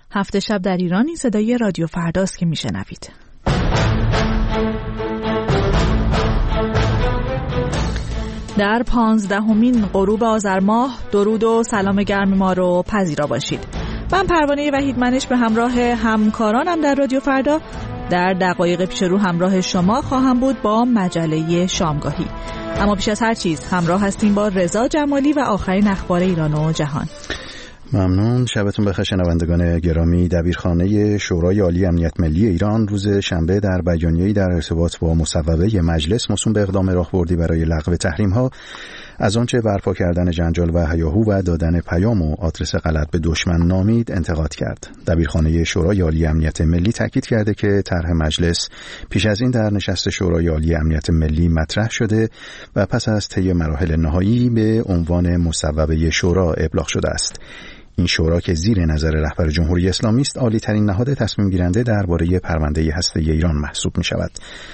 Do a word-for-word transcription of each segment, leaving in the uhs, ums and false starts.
هفت شب در ایران، این صدای رادیو فرداست که میشنوید. در پانزدهمین غروب آذر ماه درود و سلام گرم ما رو پذیرا باشید. من پروانه وحیدمنش به همراه همکارانم در رادیو فردا در دقایق پیش رو همراه شما خواهم بود با مجله شامگاهی. اما پیش از هر چیز همراه هستیم با رضا جمالی و آخرین اخبار ایران و جهان. ممنون. شبتون بخیر شنوندگان گرامی. دبیرخانه شورای عالی امنیت ملی ایران روز شنبه در بیانیه‌ای در ارتباط با مصوبه مجلس موسوم به اقدام راهبردی برای لغو تحریم‌ها از آنچه برپا کردن جنجال و هیاهو و دادن پیام و آدرس غلط به دشمن نامید انتقاد کرد. دبیرخانه شورای عالی امنیت ملی تاکید کرده که طرح مجلس پیش از این در نشست شورای عالی امنیت ملی مطرح شده و پس از طی مراحل نهایی به عنوان مصوبه شورا ابلاغ شده است. این شورا که زیر نظر رهبر جمهوری اسلامی است، عالی ترین نهاد تصمیم گیرنده درباره پرونده هسته‌ای ایران محسوب می شود.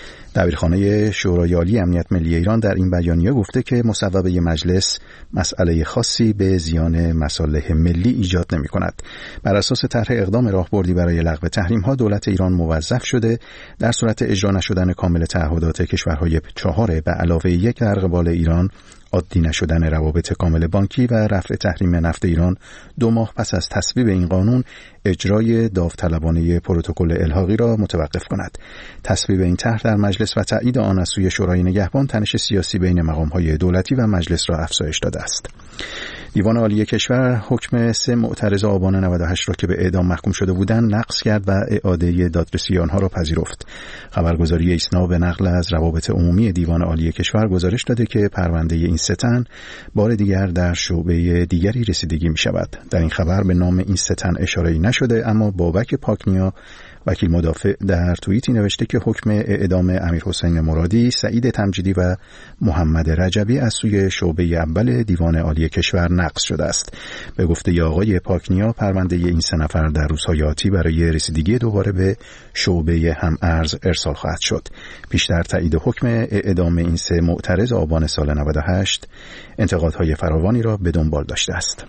دبیرخانه شورای عالی امنیت ملی ایران در این بیانیه گفته که مصوبه مجلس مسئله خاصی به زیان مصالح ملی ایجاد نمی کند. بر اساس طرح اقدام راهبردی برای لغو تحریم ها دولت ایران موظف شده در صورت اجرا نشدن کامل تعهدات کشورهای چهار به علاوه یک در قبال ایران، عادی نشدن روابط کامل بانکی و رفع تحریم نفت ایران دو ماه پس از تصویب این قانون اجرای داوطلبانه پروتکل الحاقی را متوقف کند. تصویب این طرح در مجلس و تایید آن از سوی شورای نگهبان تنش سیاسی بین مقام‌های دولتی و مجلس را افزایش داده است. دیوان عالی کشور حکم سه معترض آبان نود و هشت را که به اعدام محکوم شده بودند نقض کرد و اعاده دادرسی آنها را پذیرفت. خبرگزاری ایسنا به نقل از روابط عمومی دیوان عالی کشور گزارش داده که پرونده این سه تن بار دیگر در شعبه دیگری رسیدگی می شود. در این خبر به نام این سه تن اشاره‌ای نشده، اما بابک پاکنیا وکیل مدافع در توییتی نوشته که حکم اعدام امیرحسین مرادی، سعید تمجیدی و محمد رجبی از سوی شعبه اول دیوان عالی کشور نقض شده است. به گفته آقای پاکنیا پرونده این سه نفر در روزهای آتی برای رسیدگی دوباره به شعبه هم ارز ارسال خواهد شد. پیشتر تایید حکم اعدام این سه معترض آبان سال نود و هشت انتقادهای فراوانی را به دنبال داشته است.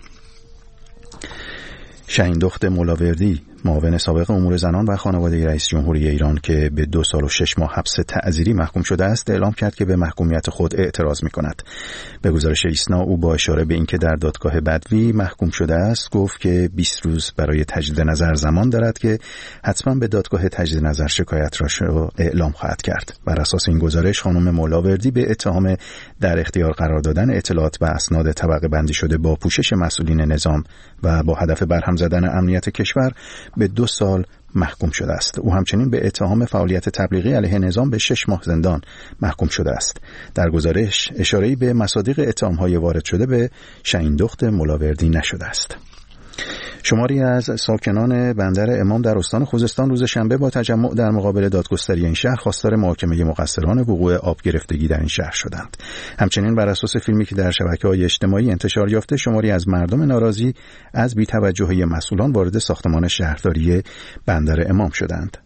شهیندخت ملاوردی، معاون سابق امور زنان و خانواده رئیس جمهوری ایران که به دو سال و شش ماه حبس تعزیری محکوم شده است، اعلام کرد که به محکومیت خود اعتراض می کند. به گزارش ایسنا او با اشاره به اینکه در دادگاه بدوی محکوم شده است گفت که بیست روز برای تجدید نظر زمان دارد که حتما به دادگاه تجدید نظر شکایت را اعلام خواهد کرد. بر اساس این گزارش خانم ملاوردی به اتهام در اختیار قرار دادن اطلاعات و اسناد طبقه بندی شده با پوشش مسئولین نظام و با هدف برهم زدن امنیت کشور به دو سال محکوم شده است. او همچنین به اتهام فعالیت تبلیغی علیه نظام به شش ماه زندان محکوم شده است. در گزارش اشاره‌ای به مصادیق اتهام‌های وارد شده به شهیندخت ملاوردی نشده است. شماری از ساکنان بندر امام در استان خوزستان روز شنبه با تجمع در مقابل دادگستری این شهر خواستار محاکمه مقصران وقوع آب گرفتگی در این شهر شدند. همچنین بر اساس فیلمی که در شبکه‌های اجتماعی انتشار یافته، شماری از مردم ناراضی از بی‌توجهی مسئولان وارد ساختمان شهرداری بندر امام شدند.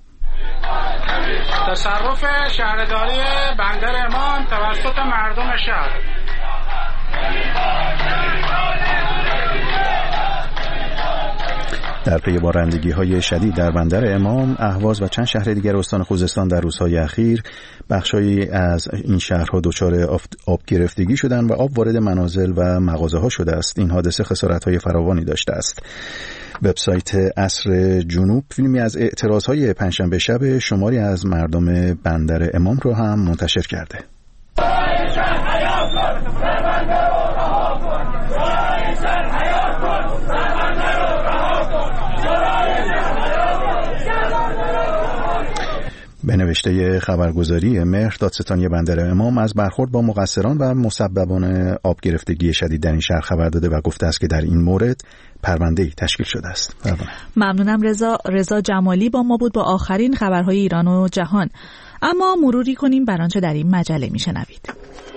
تصرف شهرداری بندر امام توسط مردم شهر. در پی بارندگی‌های شدید در بندر امام، اهواز و چند شهر دیگر استان خوزستان در روزهای اخیر بخشایی از این شهرها دچار آب گرفتگی شدند و آب وارد منازل و مغازه‌ها شده است. این حادثه خسارت‌های فراوانی داشته است. وبسایت عصر جنوب فیلمی از اعتراض‌های پنجشنبه شب شماری از مردم بندر امام را هم منتشر کرده. به نوشته خبرگزاری مهر، دادستانی بندر امام از برخورد با مقصران و مسببان آب گرفتگی شدید در این شهر خبر داده و گفته است که در این مورد پرونده‌ای تشکیل شده است. ممنونم. رضا رضا جمالی با ما بود با آخرین خبرهای ایران و جهان. اما مروری کنیم بر آنچه در این مجله میشنوید.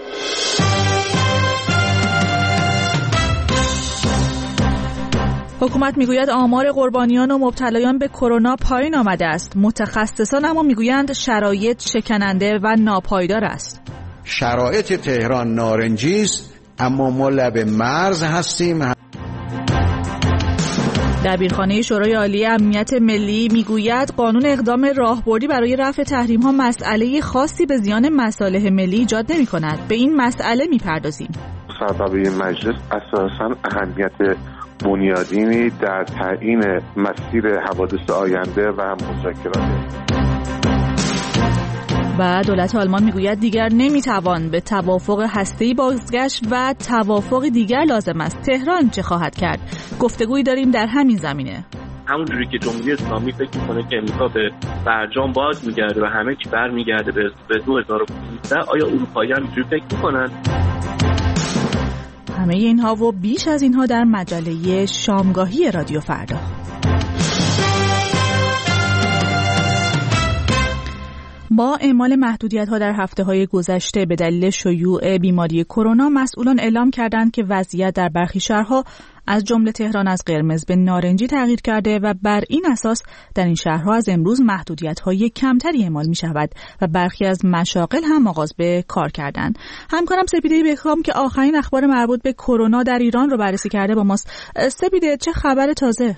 حکومت میگوید آمار قربانیان و مبتلایان به کرونا پایین آمده است. متخصصان اما میگویند شرایط شکننده و ناپایدار است. شرایط تهران نارنجی است، اما ما لب مرز هستیم. دبیرخانه شورای عالی امنیت ملی میگوید قانون اقدام راهبردی برای رفع تحریم‌ها مسئله خاصی به زیان مصالح ملی ایجاد نمی‌کند. به این مسئله می‌پردازیم. مصوبه مجلس اساساً اهمیت بنیادینی در تعیین مسیر حوادث آینده و مذاکرات. و دولت آلمان میگوید دیگر نمیتوان به توافق هسته‌ای بازگشت و توافق دیگر لازم است. تهران چه خواهد کرد؟ گفتگویی داریم در همین زمینه. همونجوری که جمهوری اسلامی فکر میکنه که امریکا به برجام باز میگرده و همه چی برمیگرده به دو هزار و پانزده، آیا اروپایی هم اینجوری فکر میکنن؟ همه اینها و بیش از اینها در مجله شامگاهی رادیو فردا. با اعمال محدودیت‌ها در هفته‌های گذشته به دلیل شیوع بیماری کرونا، مسئولان اعلام کردند که وضعیت در برخی شهرها از جمله تهران از قرمز به نارنجی تغییر کرده و بر این اساس در این شهرها از امروز محدودیت‌های کمتری اعمال می‌شود و برخی از مشاغل هم آغاز به کار کردند. همکارم سپیده بهکام که آخرین اخبار مربوط به کرونا در ایران رو بررسی کرده با ماست. سپیده، چه خبر تازه؟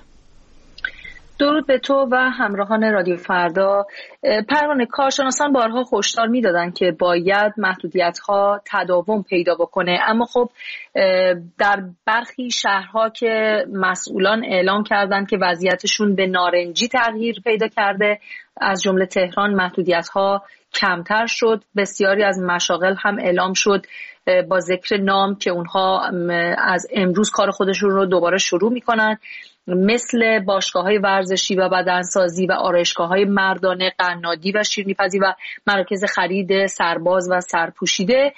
درود به تو و همراهان رادیو فردا. پروانه، کارشناسان بارها هشدار میدادن که باید محدودیت‌ها تداوم پیدا بکنه، اما خب در برخی شهرها که مسئولان اعلام کردن که وضعیتشون به نارنجی تغییر پیدا کرده، از جمله تهران، محدودیت‌ها کمتر شد. بسیاری از مشاغل هم اعلام شد با ذکر نام که اونها از امروز کار خودشون رو دوباره شروع میکنن، مثل باشگاه‌های ورزشی و بدنسازی و آرایشگاه‌های مردانه، قنادی و شیرینی‌پزی و مراکز خرید سرباز و سرپوشیده.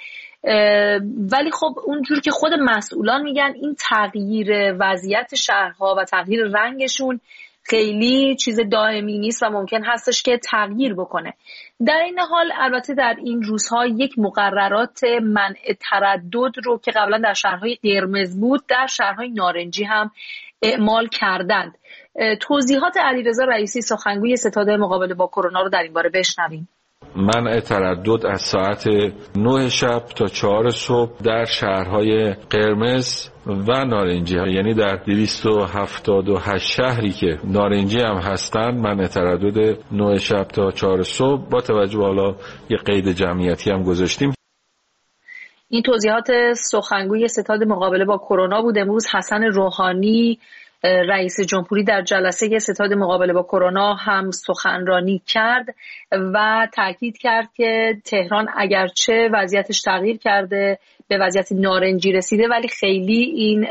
ولی خب اونجور که خود مسئولان میگن، این تغییر وضعیت شهرها و تغییر رنگشون خیلی چیز دائمی نیست و ممکن هستش که تغییر بکنه. در این حال البته در این روزها یک مقررات منع تردد رو که قبلا در شهرهای قرمز بود، در شهرهای نارنجی هم اعمال کردند. توضیحات علیرضا رئیسی، سخنگوی ستاد مقابله با کرونا، رو در این باره بشنویم. منع تردد از ساعت نه شب تا چهار صبح در شهرهای قرمز و نارنجی، یعنی در دویست و هفتاد و هشت شهری که نارنجی هم هستند، منع تردد نه شب تا چهار صبح با توجه به حالا یه قید جمعیتی هم گذاشتیم. این توضیحات سخنگوی ستاد مقابله با کرونا بود. امروز حسن روحانی رئیس جمهوری در جلسه ستاد مقابله با کرونا هم سخنرانی کرد و تاکید کرد که تهران اگرچه وضعیتش تغییر کرده، به وضعیت نارنجی رسیده، ولی خیلی این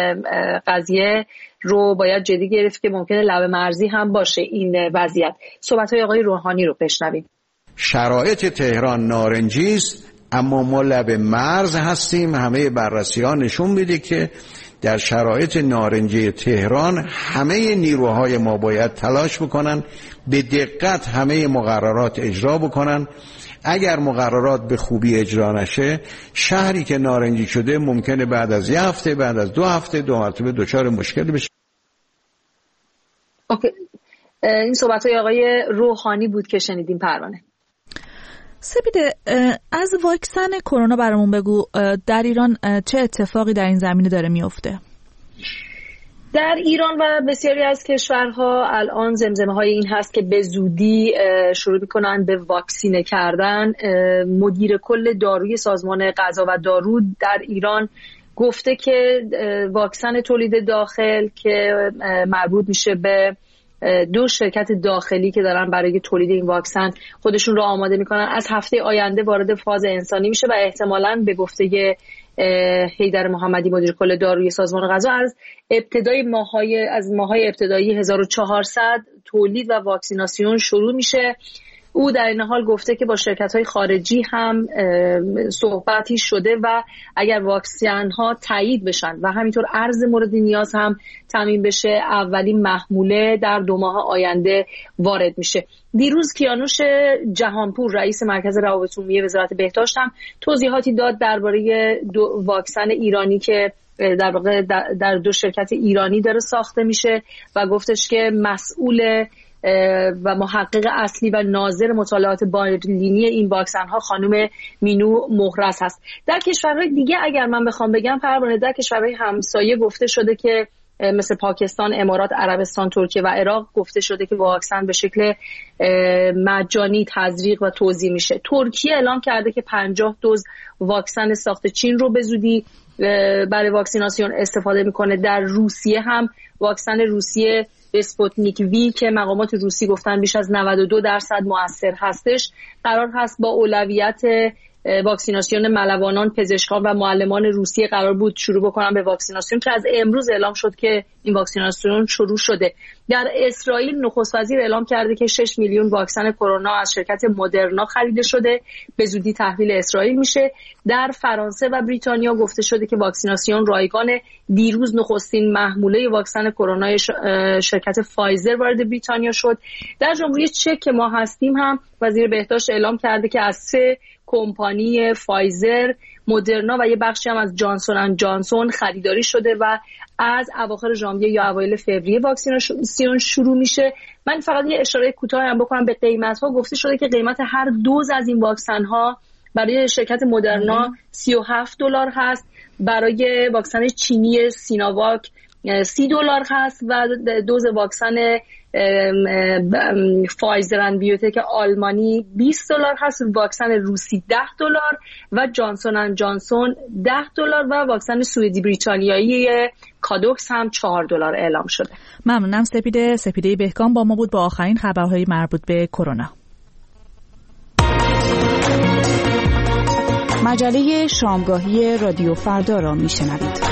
قضیه رو باید جدی گرفت که ممکنه لبه مرزی هم باشه این وضعیت. صحبت‌های آقای روحانی رو بشنویم. شرایط تهران نارنجی است، اما ما لب مرز هستیم. همه بررسی‌ها نشون میده که در شرایط نارنجی تهران همه نیروهای ما باید تلاش بکنن، به دقت همه مقررات اجرا بکنن. اگر مقررات به خوبی اجرا نشه، شهری که نارنجی شده ممکنه بعد از یه هفته، بعد از دو هفته دو مرتبه دچار مشکل بشه. اوکی. این صحبت‌های آقای روحانی بود که شنیدیم. پروانه، سپیده، از واکسن کرونا برامون بگو، در ایران چه اتفاقی در این زمینه داره میفته؟ در ایران و بسیاری از کشورها الان زمزمه های این هست که به زودی شروع میکنن به واکسینه کردن. مدیر کل داروی سازمان غذا و دارو در ایران گفته که واکسن تولید داخل که مربوط میشه به دو شرکت داخلی که دارن برای تولید این واکسن خودشون رو آماده میکنن، از هفته آینده وارد فاز انسانی میشه و احتمالاً به گفته حیدر محمدی مدیر کل داروی سازمان غذا از ابتدای ماهای از ماهای ابتدایی هزار و چهارصد تولید و واکسیناسیون شروع میشه. او در این حال گفته که با شرکت‌های خارجی هم صحبتی شده و اگر واکسن‌ها تایید بشن و همینطور عرض مورد نیاز هم تامین بشه، اولین محموله در دو ماه آینده وارد میشه. دیروز کیانوش جهانپور رئیس مرکز روابط عمومی وزارت بهداشت هم توضیحاتی داد درباره دو واکسن ایرانی که در واقع در دو شرکت ایرانی داره ساخته میشه و گفتش که مسئول و محقق اصلی و ناظر مطالعات بالینی این واکسن ها خانم مینو مهرز هست. در کشورهای دیگه اگر من بخوام بگم، پروانه، در کشورهای همسایه گفته شده که مثل پاکستان، امارات، عربستان، ترکیه و عراق گفته شده که واکسن به شکل مجانی تزریق و توزیع میشه. ترکیه اعلام کرده که پنجاه دوز واکسن ساخت چین رو به زودی برای واکسیناسیون استفاده میکنه. در روسیه هم واکسن روسیه اسپوتنیک وی که مقامات روسی گفتن بیش از نود و دو درصد مؤثر هستش، قرار هست با اولویت واکسیناسیون ملوانان، پزشکان و معلمان روسیه قرار بود شروع بکنن به واکسیناسیون که از امروز اعلام شد که این واکسیناسیون شروع شده. در اسرائیل نخست وزیر اعلام کرده که شش میلیون واکسن کرونا از شرکت مدرنا خریده شده، به زودی تحویل اسرائیل میشه. در فرانسه و بریتانیا گفته شده که واکسیناسیون رایگان. دیروز نخستین محموله واکسن کرونا شرکت فایزر وارد بریتانیا شد. در جمهوری چک که ما هستیم هم وزیر بهداشت اعلام کرده که از سه کمپانی فایزر، مدرنا و یه بخشی هم از جانسون اند جانسون خریداری شده و از اواخر ژانویه یا اوایل فوریه واکسیناسیون شروع میشه. من فقط یه اشاره کوتاه هم بکنم به قیمت ها. گفته شده که قیمت هر دوز از این واکسن ها برای شرکت مدرنا سی و هفت دلار هست، برای واکسن چینی سیناواک سی دلار هست و دوز واکسن فایزر اند بیوتک آلمانی بیست دلار هست، واکسن روسی ده دلار و جانسون اند جانسون ده دلار و واکسن سوئدی بریتانیایی کادوکس هم چهار دلار اعلام شده. ممنونم. سپیده سپیده بهکام با ما بود با آخرین خبرهای مربوط به کرونا. مجله شامگاهی رادیو فردا را میشنوید.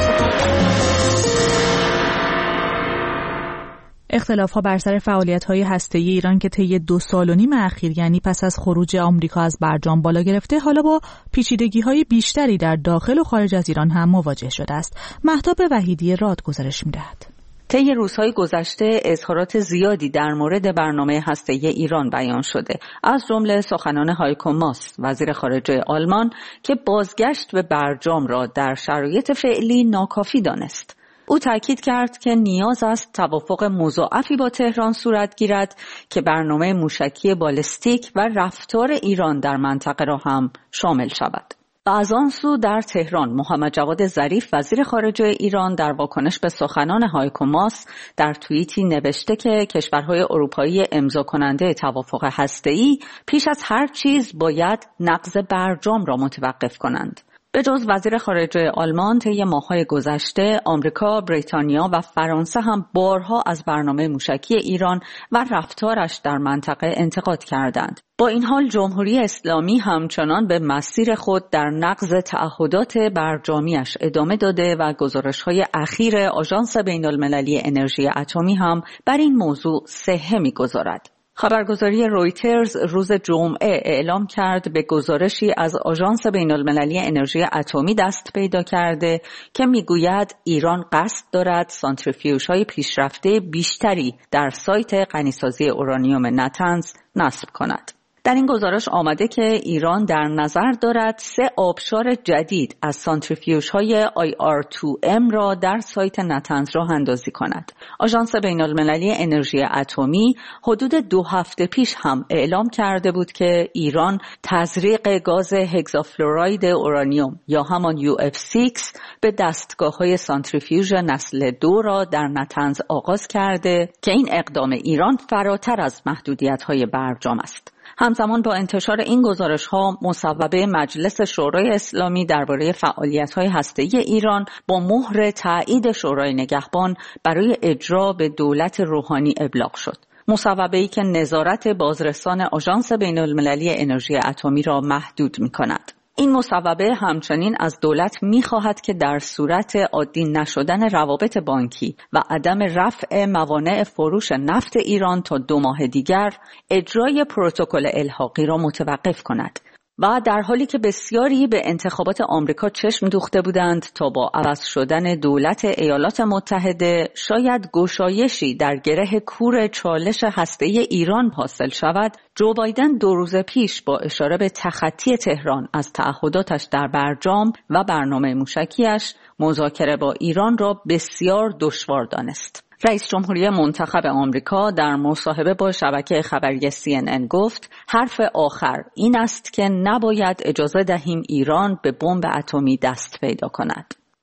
اختلاف‌ها بر سر فعالیت‌های هسته‌ای ایران که طی دو سال و نیم اخیر یعنی پس از خروج آمریکا از برجام بالا گرفته، حالا با پیچیدگی‌های بیشتری در داخل و خارج از ایران هم مواجه شده است. مهتاب وحیدی راد گزارش می‌دهد. طی روزهای گذشته اظهارات زیادی در مورد برنامه هسته‌ای ایران بیان شده، از جمله سخنان هایکو ماس وزیر خارجه آلمان که بازگشت به برجام را در شرایط فعلی ناکافی دانست. او تاکید کرد که نیاز است توافق مضاعفی با تهران صورت گیرد که برنامه موشکی بالستیک و رفتار ایران در منطقه را هم شامل شود. و از آن سو در تهران محمد جواد ظریف وزیر خارجه ایران در واکنش به سخنان هایکو ماس در توییتی نوشته که کشورهای اروپایی امضا کننده توافق هسته‌ای پیش از هر چیز باید نقض برجام را متوقف کنند. به جز وزیر خارجه آلمان طی ماه‌های گذشته آمریکا، بریتانیا و فرانسه هم بارها از برنامه موشکی ایران و رفتارش در منطقه انتقاد کردند. با این حال جمهوری اسلامی همچنان به مسیر خود در نقض تعهدات برجامیش ادامه داده و گزارش‌های اخیر آژانس بین‌المللی انرژی اتمی هم بر این موضوع صحه می‌گذارد. خبرگزاری رویترز روز جمعه اعلام کرد به گزارشی از آژانس بین‌المللی انرژی اتمی دست پیدا کرده که میگوید ایران قصد دارد سانتریفیوژهای پیشرفته بیشتری در سایت غنیسازی اورانیوم نتنز نصب کند. در این گزارش آمده که ایران در نظر دارد سه آبشار جدید از سانتریفیوژهای آی آر دو ام را در سایت نتنز راه اندازی کند. آژانس بین‌المللی انرژی اتمی حدود دو هفته پیش هم اعلام کرده بود که ایران تزریق گاز هگزافلوراید اورانیوم یا همان یو اف شش به دستگاه‌های سانتریفیوژ نسل دو را در نتنز آغاز کرده که این اقدام ایران فراتر از محدودیت‌های برجام است. همزمان با انتشار این گزارش‌ها مصوبه مجلس شورای اسلامی درباره فعالیت‌های هسته‌ای ایران با مهر تایید شورای نگهبان برای اجرا به دولت روحانی ابلاغ شد. مصوبه‌ای که نظارت بازرسان آژانس بین‌المللی انرژی اتمی را محدود می‌کند. این مصوبه همچنین از دولت می‌خواهد که در صورت عادی نشدن روابط بانکی و عدم رفع موانع فروش نفت ایران تا دو ماه دیگر اجرای پروتکل الحاقی را متوقف کند. و در حالی که بسیاری به انتخابات آمریکا چشم دوخته بودند تا با عوض شدن دولت ایالات متحده شاید گشایشی در گره کور چالش هسته‌ای ایران حاصل شود، جو بایدن دو روز پیش با اشاره به تخطی تهران از تعهداتش در برجام و برنامه موشکیش مذاکره با ایران را بسیار دشوار دانست. رئیس جمهوری منتخب آمریکا در مصاحبه با شبکه خبری سی ان ان گفت حرف آخر این است که نباید اجازه دهیم ایران به بمب اتمی دست پیدا کند.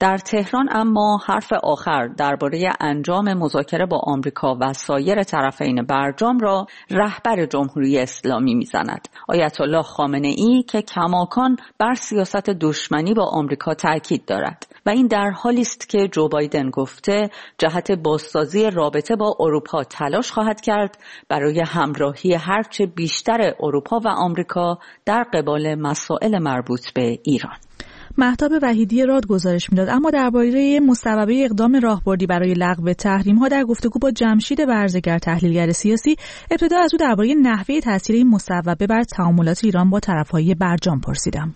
در تهران اما حرف آخر درباره انجام مذاکره با آمریکا و سایر طرفین برجام را رهبر جمهوری اسلامی میزند. آیت الله خامنه ای که کماکان بر سیاست دشمنی با آمریکا تاکید دارد و این در حالی است که جو بایدن گفته جهت بازسازی رابطه با اروپا تلاش خواهد کرد برای همراهی هرچه بیشتر اروپا و آمریکا در قبال مسائل مربوط به ایران. مهتاب وحیدی راد گزارش میداد. اما درباره مصوبه اقدام راهبردی برای لغو تحریم‌ها در گفتگو با جمشید برزگر تحلیلگر سیاسی ابتدا از او درباره نحوه تاثیر این مصوبه بر تعاملات ایران با طرفهای برجام پرسیدم.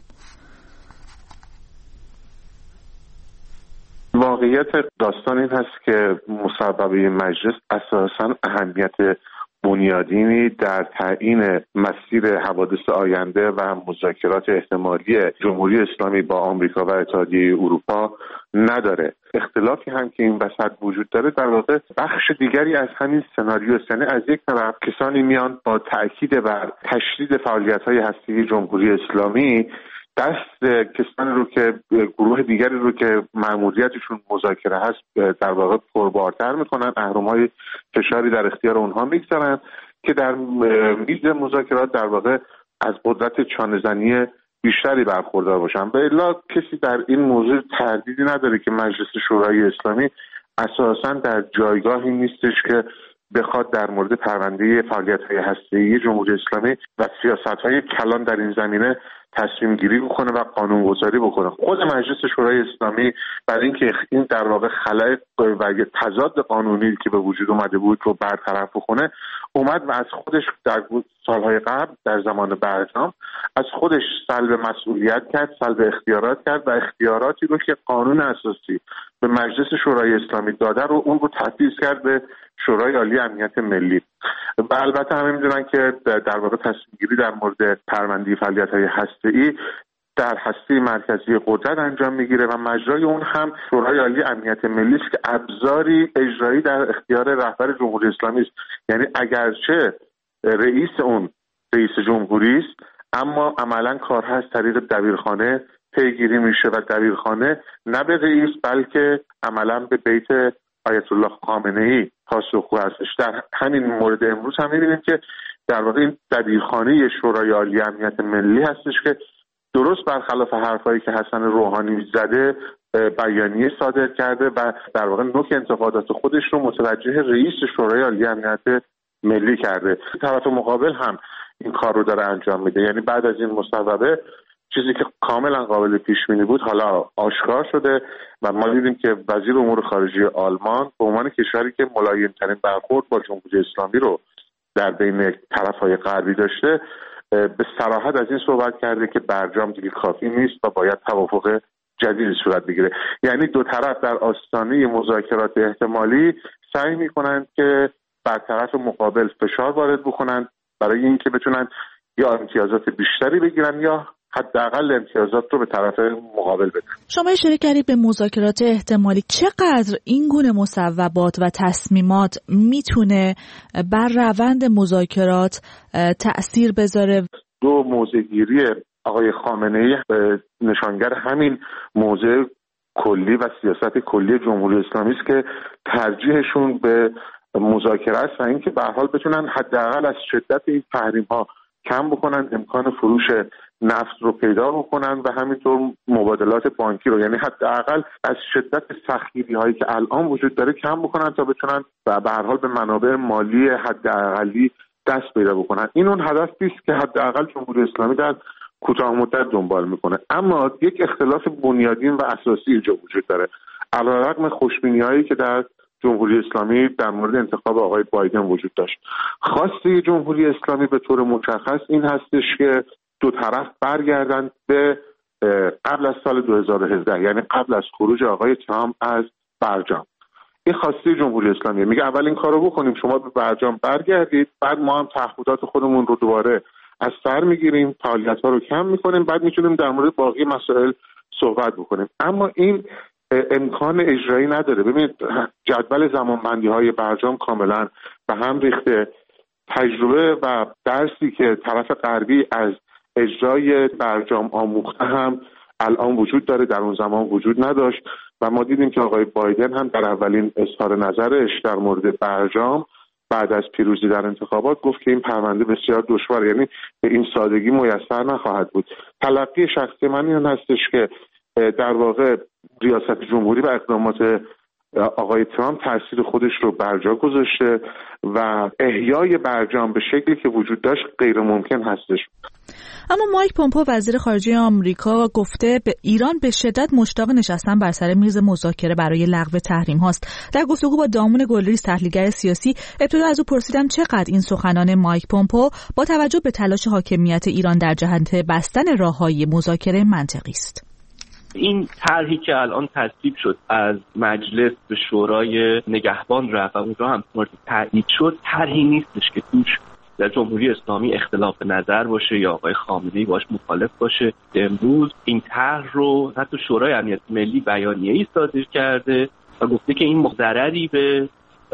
واقعیت داستان این هست که مصوبه مجلس اساساً اهمیت بنیادینی در تعیین مسیر حوادث آینده و مذاکرات احتمالی جمهوری اسلامی با آمریکا و اتحادیه اروپا نداره. اختلافی هم که این وسط وجود داره در واقع بخش دیگری از همین سناریو، یعنی از یک طرف کسانی میان با تأکید بر تشدید فعالیت‌های هسته‌ای جمهوری اسلامی دست کسانی رو که گروه دیگری رو که مأموریتشون مذاکره هست در واقع پربارتر میکنن، اهرم‌های فشاری در اختیار اونها میگذارن که در میز مذاکرات در واقع از قدرت چانه‌زنی بیشتری برخوردار باشن. به الا کسی در این موضوع تردیدی نداره که مجلس شورای اسلامی اساساً در جایگاهی نیستش که بخواد در مورد پرونده فعالیت‌های هسته‌ای جمهوری اسلامی و سیاست‌های کلان در این زمینه تصمیم گیری بکنه و قانون گذاری بکنه. خود مجلس شورای اسلامی برای اینکه این در واقع خلأ و تضاد قانونی که به وجود اومده بود رو برطرف بکنه، اومد و از خودش در سالهای قبل در زمان برجام از خودش سلب مسئولیت کرد، سلب اختیارات کرد و اختیاراتی رو که قانون اساسی به مجلس شورای اسلامی داده رو اون رو تفویض کرد به شورای عالی امنیت ملی. و البته همه میدونن که در واقع تصمیم گیری در مورد پرونده فعالیت‌های هسته‌ای در هسته مرکزی قدرت انجام میگیره و مجرای اون هم شورای عالی امنیت ملی است که ابزاری اجرایی در اختیار رهبر جمهوری اسلامی است. یعنی اگرچه رئیس اون رئیس جمهوری است، اما عملاً کارها از طریق دبیرخانه پیگیری میشه و دبیرخانه نه به رئیس بلکه عملاً به بیت آیت الله خامنه ای پاسخگو هستش. در همین مورد امروز هم می‌بینیم که در واقع این دبیرخانه شورای عالی امنیت ملی هستش که درست برخلاف حرفایی که حسن روحانی زده بیانیه صادر کرده و در واقع نوک انتقادات خودش رو متوجه رئیس شورای عالی امنیت ملی کرده. طرف مقابل هم این کار رو داره انجام میده. یعنی بعد از این مصوبه چیزی که کاملا قابل پیش بینی بود حالا آشکار شده و ما دیدیم که وزیر امور خارجه آلمان به عنوان کشوری که ملایم‌ترین برخورد با جمهوری اسلامی رو در بین طرف‌های غربی داشته به صراحت از این صحبت کرده که برجام دیگه کافی نیست و باید توافق جدیدی صورت بگیره. یعنی دو طرف در آستانه مذاکرات احتمالی سعی می‌کنند که بر طرف مقابل فشار وارد بکنن برای اینکه بتونن یا امتیازات بیشتری بگیرن یا حداقل امتیازات رو به طرف مقابل بدن. شما اشاره کردید به مذاکرات احتمالی. چقدر این گونه مصوبات و تصمیمات میتونه بر روند مذاکرات تأثیر بذاره؟ دو موضع‌گیری آقای خامنه‌ای نشانگر همین موضع کلی و سیاست کلی جمهوری اسلامی است که ترجیحشون به مذاکره است و اینکه به هر حال بتونن حداقل از شدت این تحریم‌ها کم بکنن، امکان فروش نفت رو پیدا بکنن و همینطور مبادلات بانکی رو، یعنی حداقل از شدت سختگیری هایی که الان وجود داره کم بکنن تا بتونن به هر حال به منابع مالی حداقلی دست پیدا بکنن. این اون هدفی است که حداقل جمهوری اسلامی در کوتاه مدت دنبال میکنه. اما یک اختلاف بنیادین و اساسی اینجا وجود داره. علیرغم خوشبینی هایی که در جمهوری اسلامی در مورد انتخاب آقای بایدن وجود داشت، خواسته جمهوری اسلامی به طور مشخص این هستش که دو طرف برگردن به قبل از سال دو هزار و هجده، یعنی قبل از خروج آقای ترامپ از برجام. این خواسته جمهوری اسلامی میگه اول این کارو بکنیم، شما به برجام برگردید، بعد ما هم تعهدات خودمون رو دوباره از سر میگیریم، فعالیت‌ها رو کم میکنیم، بعد میتونیم در مورد باقی مسائل صحبت بکنیم. اما این امکان اجرایی نداره. ببینید جدول زمانبندی های برجام کاملا به هم ریخته. تجربه و درسی که طرف غربی از اجرای برجام آموخته هم الان وجود داره، در اون زمان وجود نداشت و ما دیدیم که آقای بایدن هم در اولین اظهار نظرش در مورد برجام بعد از پیروزی در انتخابات گفت که این پرونده بسیار دشوار، یعنی به این سادگی میسر نخواهد بود. تلقی شخصی من این هستش که در واقع ریاست جمهوری و اقدامات آقای ترامپ تاثیر خودش رو برجا گذاشته و احیای برجام به شکلی که وجود داشت غیر ممکن هستش. اما مایک پومپئو وزیر خارجه آمریکا گفته به ایران به شدت مشتاق نشستن بر سر میز مذاکره برای لغو تحریم هاست. در گفتگو با دامون گلریز تحلیلگر سیاسی ابتدا از او پرسیدم چقدر این سخنان مایک پومپئو با توجه به تلاش حاکمیت ایران در جهت بستن راههای مذاکره منطقی است. این طرحی که الان تصویب شد از مجلس به شورای نگهبان رفت و اونجا هم تایید شد، طرحی نیستش که توش در جمهوری اسلامی اختلاف نظر باشه یا آقای خامنه‌ای باش مخالف باشه. امروز این طرح رو حتی شورای امنیت ملی بیانیه‌ای صادر کرده و گفته که این ضرری به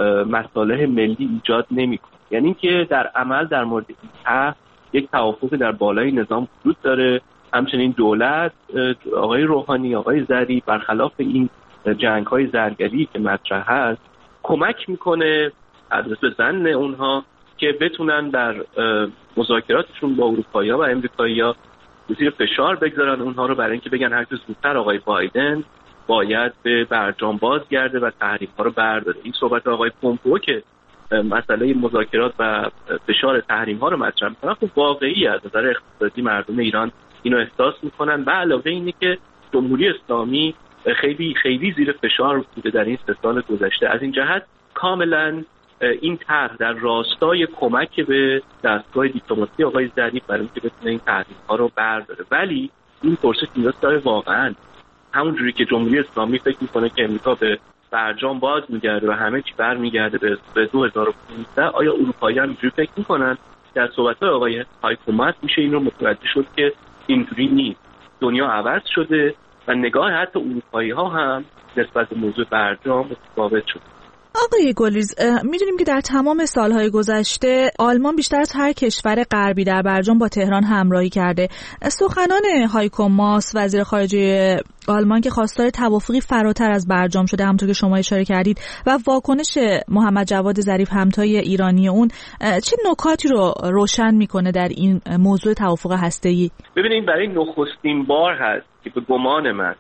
مصالح ملی ایجاد نمی‌کنه. یعنی که در عمل در مورد این طرح یک توافق در بالای نظام وجود داره. همچنین دولت، آقای روحانی، آقای ظریف برخلاف این جنگ‌های زرگری که مطرح هست کمک میکنه ادرس بزنه اونها که بتونن در مذاکراتشون با اروپایی‌ها و امریکایی‌ها زیر فشار بگذارن اونها رو برای اینکه بگن هر چه زودتر آقای بایدن باید به برجام بازگرده و تحریم‌ها رو برداره. این صحبت آقای پومپئو که مسئله مذاکرات و فشار تحریم‌ها رو مطرح می‌کنه خب واقعی از نظر اقتصادی مردم ایران اینو احساس میکنن و علاوه اینه که جمهوری اسلامی خیلی خیلی زیر فشار بوده در این سه سال گذشته. از این جهت کاملا این طرح در راستای کمک به دستگاه دیپلماسی آقای ظریف برای اینکه بتونه این تحریم‌ها رو برداره، ولی این فرصت نیاز داره واقعا همونجوری که جمهوری اسلامی فکر میکنه که امریکا به برجام باز میگرده و همه چی برمیگرده به دو هزار و پانزده. آیا اروپایی‌ها اینجوری فکر میکنن؟ در صحبت‌های آقای هایکو ماس میشه این رو متوجه شد که اینجوری نیست. دنیا عوض شده و نگاه حتی اروپایی‌ها هم نسبت به موضوع برجام متفاوت شده. آقای گلریز، میدونیم که در تمام سالهای گذشته آلمان بیشتر از هر کشور غربی در برجام با تهران همراهی کرده. سخنان هایکو ماس وزیر خارجه آلمان که خواستار توافقی فراتر از برجام شده همونطور که شما اشاره کردید و واکنش محمد جواد ظریف همتای ایرانی اون چه نکاتی رو روشن میکنه در این موضوع توافق هسته‌ای؟ ببینید برای نخستین بار هست که به گمان من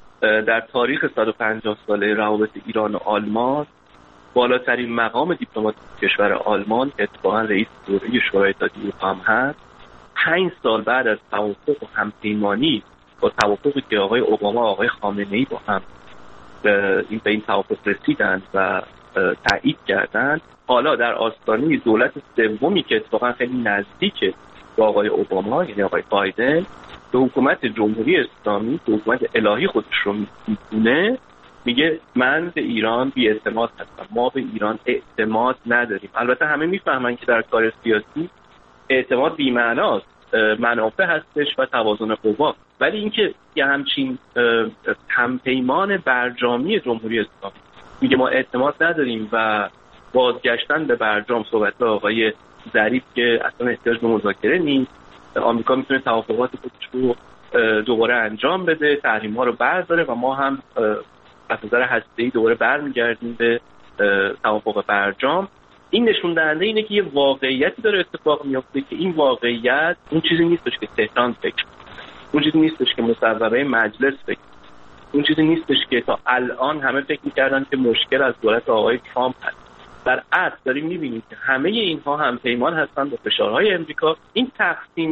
در تاریخ صد و پنجاه ساله روابط ایران و آلمان بالاترین مقام دیپلماتیک کشور آلمان اتفاقا رئیس دوره شورای اتحادیه اروپا هم هست، پنج سال بعد از توافق و همپیمانی با توافقی که آقای اوباما و آقای خامنه‌ای با هم به این به این توافق رسیدند و تایید کردند، حالا در آستانه دولت سومی که اتفاقا خیلی نزدیک با آقای اوباما یعنی آقای بایدن به حکومت جمهوری اسلامی به حکومت الهی خودش رو می‌دونه، میگه من به ایران بی اعتماد هستم، ما به ایران اعتماد نداریم. البته همه میفهمن که در کار سیاسی اعتماد بی معناست، منافع هستش و توازن قوا، ولی اینکه یه همچین همپیمان برجامی جمهوری اسلامی میگه ما اعتماد نداریم و بازگشتن به برجام صحبت آقای ظریف که اصلا احتیاج به مذاکره نیست، آمریکا میتونه توافقات خودش رو دوباره انجام بده، تحریم‌ها رو برداره و ما هم از نظر هسته‌ای دوباره برمیگردیم به توافق برجام. این نشون دهنده اینه که یه واقعیتی داره اتفاق میفته که این واقعیت اون چیزی نیستش که تهران فکر کنه، اون چیزی نیستش که مصوبه مجلس فکر کنه، اون چیزی نیستش که تا الان همه فکر می‌کردن که مشکل از دولت آقای ترامپ هست. در اصل داریم می‌بینیم که همه اینها هم پیمان هستن با فشارهای امریکا. این تقسیم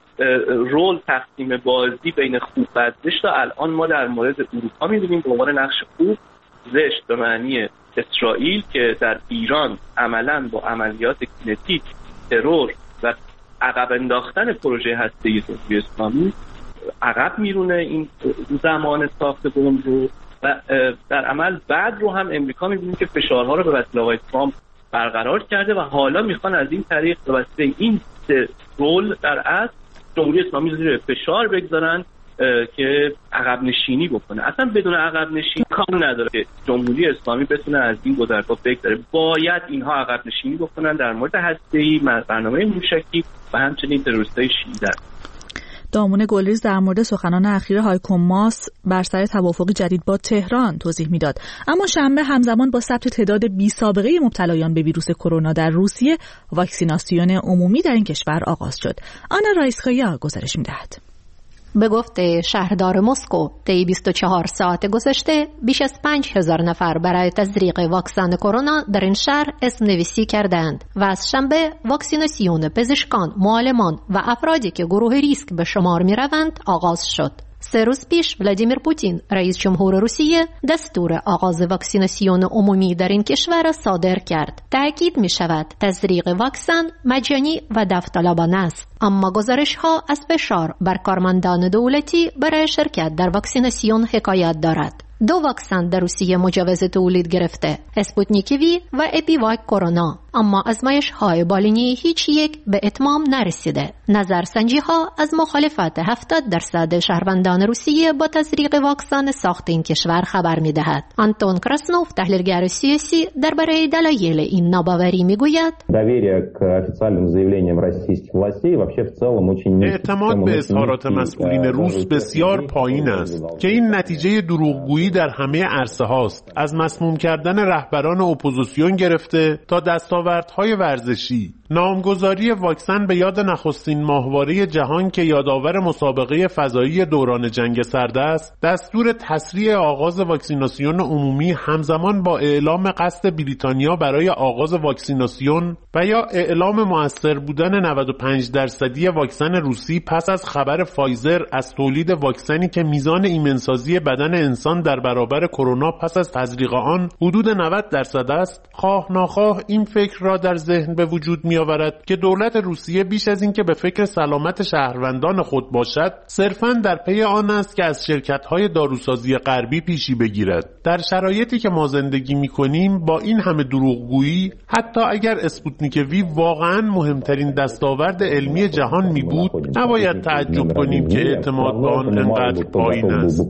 رول، تقسیم بازی بین خوب و زشت تا الان ما در مورد اروپا می‌بینیم به عنوان نقش خوب، زشت به معنی اسرائیل که در ایران عملاً با عملیات کینتیک، ترور و عقب انداختن پروژه هسته‌ای جمهوری اسلامی عقب میرونه این زمان ساخت بمب رو و در عمل بعد رو هم امریکا می‌بینیم که فشارها رو به وسیله آقای ترامپ برقرار کرده و حالا میخوان از این طریق به وسیله این رول در اصل جمهوری اسلامی زیر فشار بگذارن که عقب نشینی بکنه. اصلا بدون عقب نشینی کار نداره که جمهوری اسلامی بتونه از این گذرگاه بگذره. باید اینها عقب نشینی بکنن در مورد هسته‌ای، برنامه موشکی و همچنین تروریست‌های شیعه. دامون گلریز در مورد سخنان اخیر هایکو ماس بر سر توافقی جدید با تهران توضیح میداد. اما شنبه همزمان با ثبت تعداد بی سابقه مبتلایان به ویروس کرونا در روسیه، واکسیناسیون عمومی در این کشور آغاز شد. آنا رایسکایا گزارش میدهد. به گفته شهردار مسکو، طی بیست و چهار ساعت گذشته بیش از پنج هزار نفر برای تزریق واکسن کرونا در این شهر اسم نویسی کردند و از شنبه واکسیناسیون پزشکان، معلمان و افرادی که گروه ریسک به شمار می روند آغاز شد. سه روز پیش ولادیمیر پوتین رئیس جمهور روسیه دستور آغاز واکسیناسیون عمومی در این کشور صادر کرد. تأکید می شود تزریق واکسن مجانی و داوطلبانه است، اما گزارش ها از فشار بر کارمندان دولتی برای شرکت در واکسیناسیون حکایت دارد. دو واکسن در روسیه مجوز تولید گرفته، اسپوتنیک وی و اپیواک کرونا، اما آزمایش های بالینی هیچ یک به اتمام نرسیده. نظرسنجی ها از مخالفت هفتاد درصد شهروندان روسیه با تزریق واکسن ساخت این کشور خبر می دهد. آنتون کراسنوف، تحلیلگر سیاسی، درباره دلایل این ناباوری می گوید: اعتماد به اظهارات مسئولین روس بسیار پایین است که این نتیجه دروغگویی در همه عرصه هاست، از مسموم کردن رهبران اپوزیسیون گرفته تا دستاوردهای ورزشی. نامگذاری واکسن به یاد نخستین ماهواره جهان که یادآور مسابقه فضایی دوران جنگ سرد است، دستور تسریع آغاز واکسیناسیون عمومی همزمان با اعلام قصد بریتانیا برای آغاز واکسیناسیون و یا اعلام مؤثر بودن نود و پنج درصدی واکسن روسی پس از خبر فایزر از تولید واکسنی که میزان ایمنسازی بدن انسان در برابر کرونا پس از تزریق آن حدود نود درصد است، خواه ناخواه این فکر را در ذهن به وجود می آورد که دولت روسیه بیش از این که به فکر سلامت شهروندان خود باشد، صرفاً در پی آن است که از شرکت‌های داروسازی غربی پیشی بگیرد. در شرایطی که ما زندگی می‌کنیم با این همه دروغگویی، حتی اگر اسپوتنیک وی واقعاً مهمترین دستاورد علمی جهان می بود، نباید تعجب کنیم که اعتماد به آن انقدر پایین است.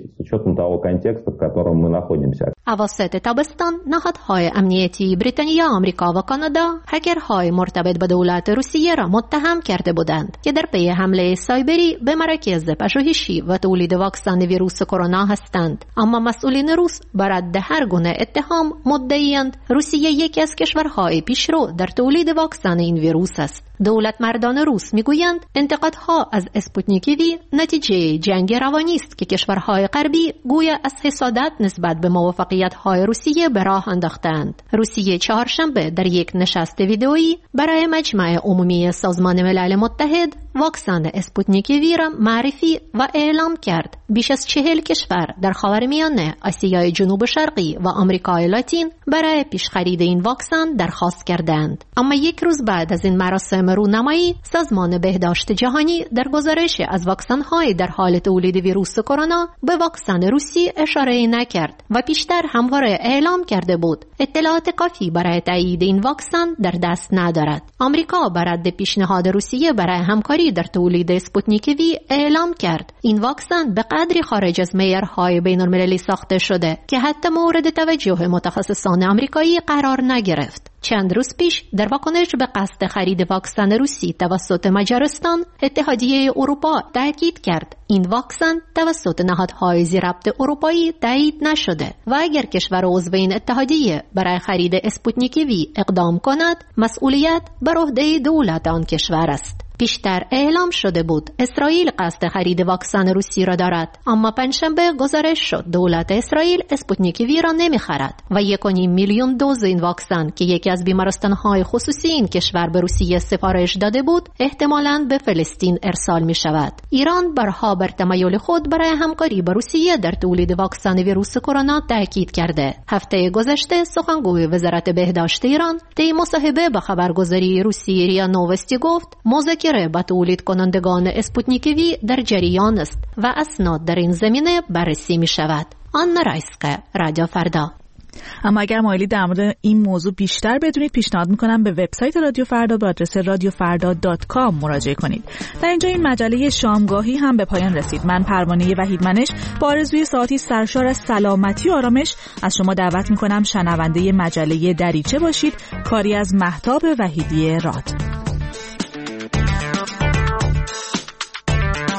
اواسط تابستان نهادهای امنیتی بریتانیا، آمریکا و کانادا هکرهای مرتبط به دولت روسیه را متهم کرده بودند که در پی حمله سایبری به مراکز پژوهشی و تولید واکسن ویروس کرونا هستند. اما مسئولین روس بر رد هر گونه اتهام مدعی‌اند روسیه یکی از کشورهای پیشرو در تولید واکسن این ویروس است. دولت مردان روس میگویند انتقادها از اسپوتنیک وی نتیجه جنگ روانی است که کشورهای غربی گویا از حسادت نسبت به موفقیت‌های روسیه به راه انداختند. روسیه چهارشنبه در یک نشست ویدئویی برای مجمع عمومی سازمان ملل متحد واکسن اسپوتنیک وی را معرفی و اعلام کرد. بیش از چهل کشور در خاورمیانه، آسیای جنوب شرقی و آمریکای لاتین برای پیش خرید این واکسن درخواست کردند. اما یک روز بعد از این مراسم رونمایی، سازمان بهداشت جهانی در گزارش از واکسن‌های در حال تولید ویروس کرونا به واکسن روسی اشاره نکرد و پیشتر همواره اعلام کرده بود اطلاعات کافی برای تایید این واکسن در دست ندارد. آمریکا بر رد پیشنهاد روسیه برای همکاری در تولید اسپوتنیک وی اعلام کرد این واکسن به قدری خارج از معیارهای بین‌المللی ساخته شده که حتی مورد توجه متخصصان آمریکایی قرار نگرفت. چند روز پیش در واکنش به قصد خرید واکسن روسی توسط مجارستان، اتحادیه اروپا تاکید کرد این واکسن توسط نهادهای ذی‌ربط اروپایی تایید نشده و اگر کشور عضو این اتحادیه برای خرید اسپوتنیک وی اقدام کند، مسئولیت بر عهده دولت آن کشور است. پیشتر اعلام شده بود اسرائیل قصد خرید واکسن روسی را دارد، اما پنجشنبه گزارش شد دولت اسرائیل اسپوتنیک وی را نمیخرد و یک و نیم میلیون دوز این واکسن که یکی از بیمارستان‌های خصوصی این کشور به روسیه سفارش داده بود احتمالاً به فلسطین ارسال می شود. ایران برها بر تمایل خود برای همکاری با روسیه در تولید واکسن ویروس کرونا تاکید کرده. هفته گذشته سخنگوی وزارت بهداشت ایران طی مصاحبه با خبرگزاری روسی ریا نووستی گفت مذاکره با تولید کنندگان اسپوتنیک وی در جریان است و اسناد در این زمینه بررسی می شود. آنا رایسکایا، رادیو فردا. اما اگر مایلی در مورد این موضوع بیشتر بدونید، پیشنهاد میکنم به وبسایت رادیو فردا به آدرس رادیو فردا دات کام مراجعه کنید. در اینجا این مجله شامگاهی هم به پایان رسید. من پروانه وحیدمنش با آرزوی ساعتی سرشار از سلامتی و آرامش از شما دعوت میکنم شنونده مجله دریچه باشید. کاری از مهتاب وحیدی راد.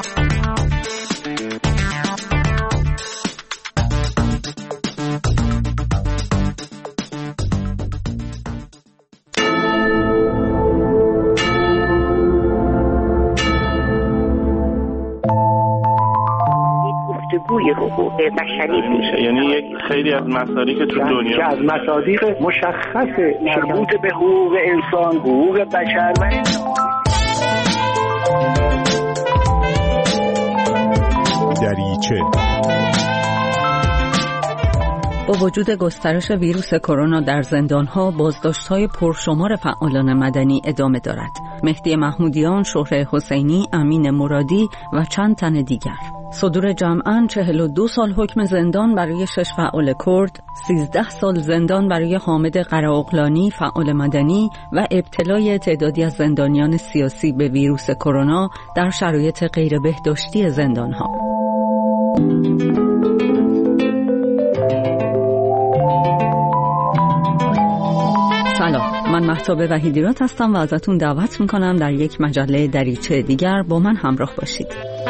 روی حقوق بشری میشه. یعنی یک خیلی از مصادیق تو دنیا که از مصادیق مشخص مربوط به حقوق انسان، حقوق بشر و دریچه. با وجود گسترش ویروس کرونا در زندان‌ها، بازداشت‌های پرشمار فعالان مدنی ادامه دارد. مهدی محمودیان، شهره حسینی، امین مرادی و چند تن دیگر. صدور جمعاً چهل و دو سال حکم زندان برای شش فعال کرد، سیزده سال زندان برای حامد قره‌اغلانی فعال مدنی و ابتلای تعدادی از زندانیان سیاسی به ویروس کرونا در شرایط غیر بهداشتی زندان‌ها. سلام، من مهتاب وحیدیرات هستم و ازتون دعوت میکنم در یک مجله دریچه دیگر با من همراه باشید.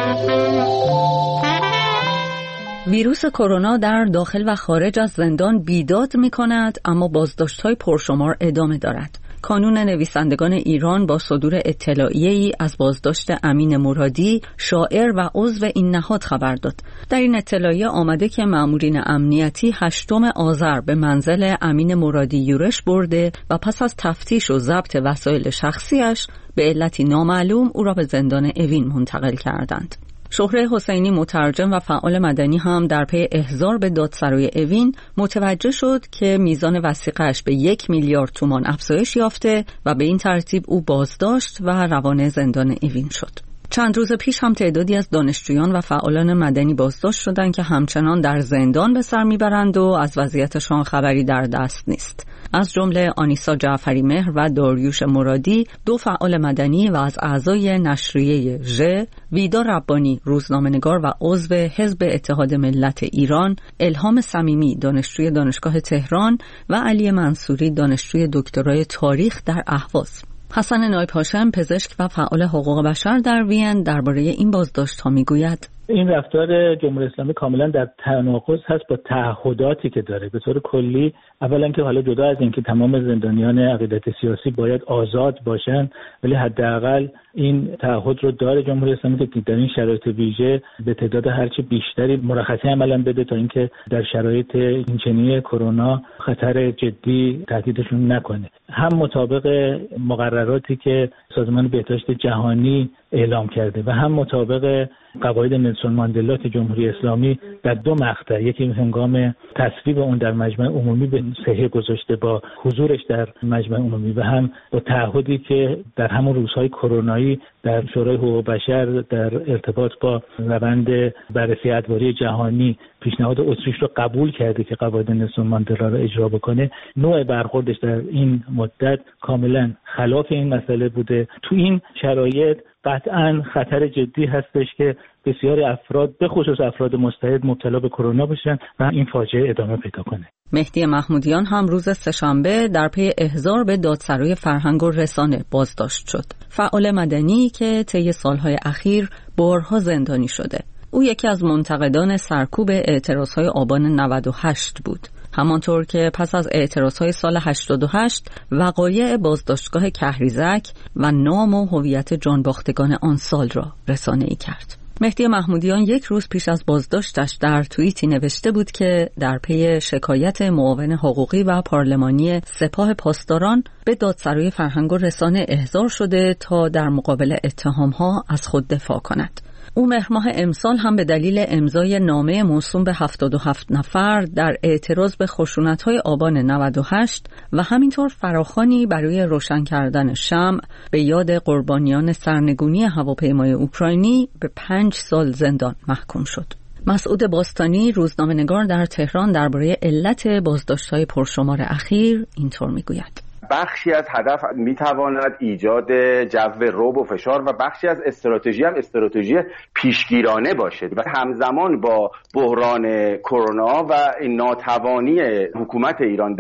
ویروس کرونا در داخل و خارج از زندان بیداد میکند، اما بازداشت‌های پرشمار ادامه دارد. کانون نویسندگان ایران با صدور اطلاعیه‌ای از بازداشت امین مرادی، شاعر و عضو این نهاد خبر داد. در این اطلاعیه آمده که مأمورین امنیتی هشتم آذر به منزل امین مرادی یورش برده و پس از تفتیش و ضبط وسایل شخصیش به علتی نامعلوم او را به زندان اوین منتقل کردند. شهره حسینی، مترجم و فعال مدنی هم در پی احضار به دادسرای اوین متوجه شد که میزان وثیقه‌اش به یک میلیارد تومان افزایش یافته و به این ترتیب او بازداشت و روانه زندان اوین شد. چند روز پیش هم تعدادی از دانشجویان و فعالان مدنی بازداشت شدند که همچنان در زندان به سر میبرند و از وضعیتشان خبری در دست نیست. از جمله آنیسا جعفری مهر و داریوش مرادی، دو فعال مدنی و از اعضای نشریه ژ، ویدا ربانی، روزنامه‌نگار و عضو حزب اتحاد ملت ایران، الهام صمیمی، دانشجوی دانشگاه تهران و علی منصوری، دانشجوی دکترای تاریخ در اهواز. حسن نایب هاشم، پزشک و فعال حقوق بشر در وین، درباره این بازداشت‌ها میگوید: این رفتار جمهوری اسلامی کاملا در تناقض هست با تعهداتی که داره. به طور کلی، اولا که حالا جدا از اینکه تمام زندانیان عقیدت سیاسی باید آزاد باشن، ولی حداقل این تعهد رو داره جمهوری اسلامی که در این شرایط ویژه به تعداد هرچه بیشتری مرخصی عملا بده تا اینکه در شرایط اینچنینی کرونا خطر جدی تهدیدشون نکنه. هم مطابق مقرراتی که سازمان بهداشت جهانی اعلام کرده و هم مطابق قواعد نلسون ماندلا که جمهوری اسلامی در دو مقطع، یکی هنگام تصویب اون در مجمع عمومی به صحه گذاشته با حضورش در مجمع عمومی و هم با تعهدی که در همون روزهای کرونایی در شورای حقوق بشر در ارتباط با روند بررسی ادواری جهانی پیشنهاد اتریش رو قبول کرده که قواعد نلسون ماندلا رو اجرا بکنه، نوع برخوردش در این مدت کاملا خلاف این مسئله بوده. تو این شرایط قطعاً خطر جدی هستش که بسیاری افراد به خصوص افراد مستعد مبتلا به کرونا بشن و این فاجعه ادامه پیدا کنه. مهدی محمودیان هم روز سه‌شنبه در پی احضار به دادسرای فرهنگ و رسانه بازداشت شد. فعال مدنی که طی سالهای اخیر بارها زندانی شده. او یکی از منتقدان سرکوب اعتراضهای آبان نود و هشت بود. همانطور که پس از اعتراضهای سال هشتاد و هشت وقایع بازداشتگاه کهریزک و نام و هویت جانباختگان آن سال را رسانه‌ای کرد. مهدی محمودیان یک روز پیش از بازداشتش در توییتی نوشته بود که در پی شکایت معاون حقوقی و پارلمانی سپاه پاسداران به دادسرای فرهنگ و رسانه احضار شده تا در مقابل اتهام‌ها از خود دفاع کند. او مهر ماه امسال هم به دلیل امضای نامه موسوم به هفتاد و هفت نفر در اعتراض به خشونت‌های آبان نود و هشت و همینطور فراخوانی برای روشن کردن شمع به یاد قربانیان سرنگونی هواپیمای اوکراینی به پنج سال زندان محکوم شد. مسعود باستانی، روزنامه‌نگار در تهران، درباره علت بازداشت‌های پرشمار اخیر اینطور میگوید: بخشی از هدف میتواند ایجاد جو رعب و فشار و بخشی از استراتژی هم استراتژی پیشگیرانه باشد و همزمان با بحران کرونا و ناتوانی حکومت ایران در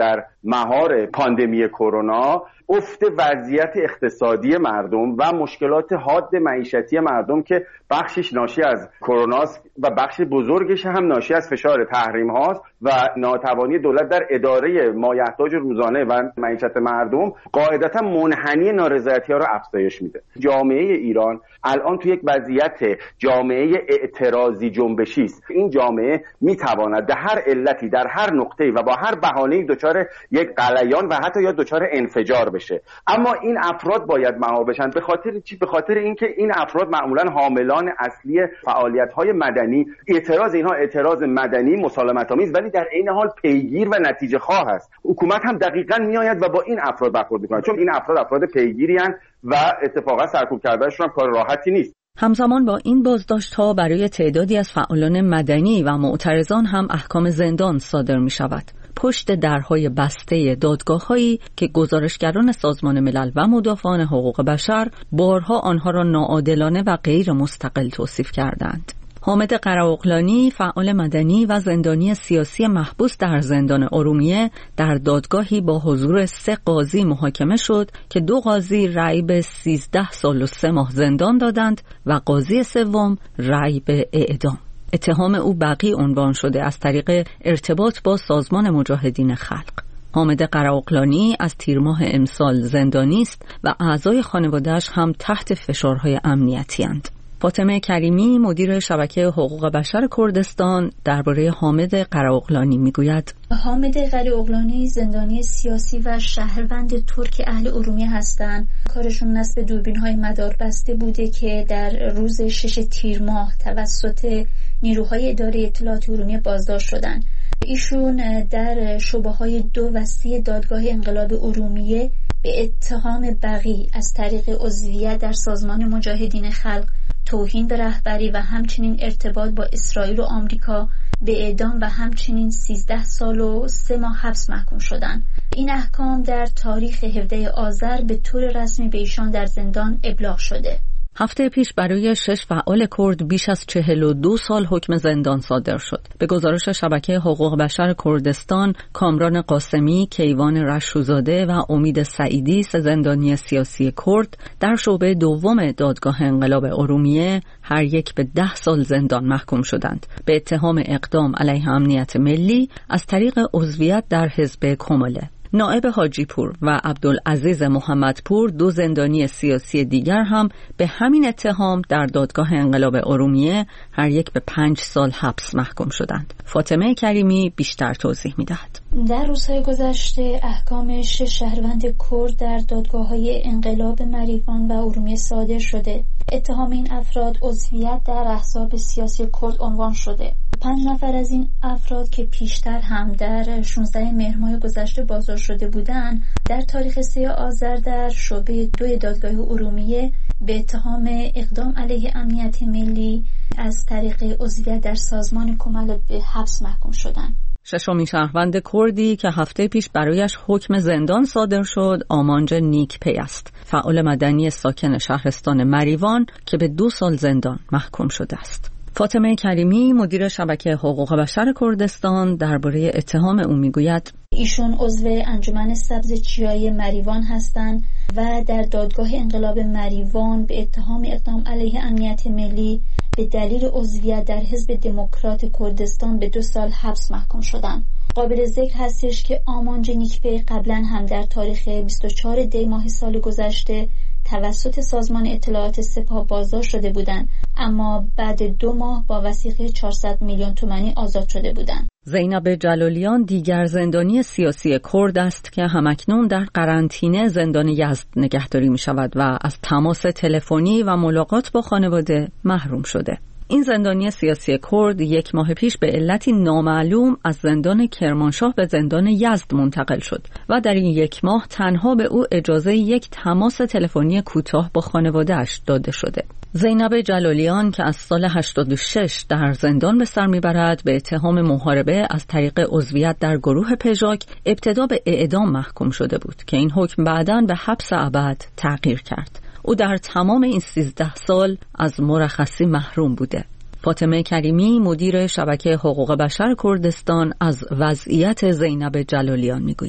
مهار پاندمی کرونا افت وضعیت اقتصادی مردم و مشکلات حاد معیشتی مردم که بخشش ناشی از کرونا است و بخش بزرگش هم ناشی از فشار تحریم هاست و ناتوانی دولت در اداره مایحتاج روزانه و معیشت مردم قاعدتا منحنی نارضایتی ها را افزایش میده. جامعه ایران الان تو یک وضعیت جامعه اعتراضی جنبشی است. این جامعه میتواند در هر علتی در هر نقطه‌ای و با هر بهانه‌ای دچار یک غلیان و حتی یا دچار انفجار بشه، اما این افراد باید مهار بشن. به خاطر چی؟ به خاطر اینکه این افراد معمولا حاملان اصلی فعالیت‌های مدنی، اعتراض اینها اعتراض مدنی مسالمت‌آمیز ولی در عین حال پیگیر و نتیجه خواه است. حکومت هم دقیقاً میآید و با این افراد برخورد می‌کند، چون این افراد افراد پیگیری هستند و اتفاقا سرکوب کردنشون هم کار راحتی نیست. همزمان با این بازداشت‌ها برای تعدادی از فعالان مدنی و معترضان هم احکام زندان صادر می‌شود. پشت درهای بسته دادگاه‌هایی که گزارشگران سازمان ملل و مدافعان حقوق بشر بارها آنها را ناعادلانه و غیر مستقل توصیف کردند. حامد قراقلانی، فعال مدنی و زندانی سیاسی محبوس در زندان ارومیه، در دادگاهی با حضور سه قاضی محاکمه شد که دو قاضی رأی به سیزده سال و سه ماه زندان دادند و قاضی سوم رأی به اعدام. اتهام او بقی عنوان شده از طریق ارتباط با سازمان مجاهدین خلق. حامد قراقلانی از تیر ماه امسال زندانی است و اعضای خانواده‌اش هم تحت فشارهای امنیتی اند. فاطمه کریمی، مدیر شبکه حقوق بشر کردستان، درباره حامد قراقلانی میگوید: حامد قراقلانی زندانی سیاسی و شهروند ترک اهل ارومیه هستند. کارشون نصب دوربین‌های مداربسته بوده که در روز شش تیر ماه توسط نیروهای اداره اطلاعات ارومیه بازداشت شدند. ایشون در شبهه‌های دو و سه دادگاه انقلاب ارومیه به اتهام بغی از طریق عضویت در سازمان مجاهدین خلق، توهین به رهبری و همچنین ارتباط با اسرائیل و آمریکا به اعدام و همچنین سیزده سال و سه ماه حبس محکوم شدند. این احکام در تاریخ هفدهم آذر به طور رسمی به ایشان در زندان ابلاغ شده. هفته پیش برای شش فعال کرد بیش از چهل و دو سال حکم زندان صادر شد. به گزارش شبکه حقوق بشر کردستان، کامران قاسمی، کیوان رشوزاده و امید سعیدی، سه زندانی سیاسی کرد در شعبه دوم دادگاه انقلاب ارومیه، هر یک به ده سال زندان محکوم شدند به اتهام اقدام علیه امنیت ملی از طریق عضویت در حزب کماله. نائب حاجی پور و عبدالعزیز محمدپور، دو زندانی سیاسی دیگر هم به همین اتهام در دادگاه انقلاب ارومیه هر یک به پنج سال حبس محکوم شدند. فاطمه کریمی بیشتر توضیح می‌دهد. در روزهای گذشته احکام شش شهروند کرد در دادگاه‌های انقلاب مریوان و ارومیه صادر شده. اتهام این افراد عضویت در احزاب سیاسی کرد عنوان شده. پنج نفر از این افراد که پیشتر هم در شانزده مهر ماه گذشته بازداشت شده بودند، در تاریخ سه آذر در شعبه دو دادگاه ارومیه به اتهام اقدام علیه امنیت ملی از طریق عضویت در سازمان کماله به حبس محکوم شدند. ششمین شهروند کردی که هفته پیش برایش حکم زندان صادر شد، آمانج نیکپی است، فعال مدنی ساکن شهرستان مریوان که به دو سال زندان محکوم شده است. فاطمه کریمی، مدیر شبکه حقوق بشر کردستان، درباره اتهام او میگوید: ایشون عضو انجمن سبز چیایی مریوان هستند و در دادگاه انقلاب مریوان به اتهام اقدام علیه امنیت ملی به دلیل عضویت در حزب دموکرات کردستان به دو سال حبس محکوم شدند. قابل ذکر هستش که آمانج نیکپی قبلا هم در تاریخ بیست و چهارم دی ماه سال گذشته توسط سازمان اطلاعات سپاه بازداشت شده بودند، اما بعد دو ماه با وثیقه چهارصد میلیون تومانی آزاد شده بودند. زینب جلالیان دیگر زندانی سیاسی کرد است که همکنون در قرنطینه زندان یزد نگهداری می شود و از تماس تلفنی و ملاقات با خانواده محروم شده. این زندانی سیاسی کرد یک ماه پیش به علتی نامعلوم از زندان کرمانشاه به زندان یزد منتقل شد و در این یک ماه تنها به او اجازه یک تماس تلفنی کوتاه با خانواده‌اش داده شده. زینب جلالیان که از سال هشتاد و شش در زندان به سر میبرد، به اتهام محاربه از طریق عضویت در گروه پژاک ابتدا به اعدام محکوم شده بود که این حکم بعداً به حبس ابد تغییر کرد. او در تمام این سیزده سال از مرخصی محروم بوده. فاطمه کریمی، مدیر شبکه حقوق بشر کردستان، از وضعیت زینب جلالیان میگوید: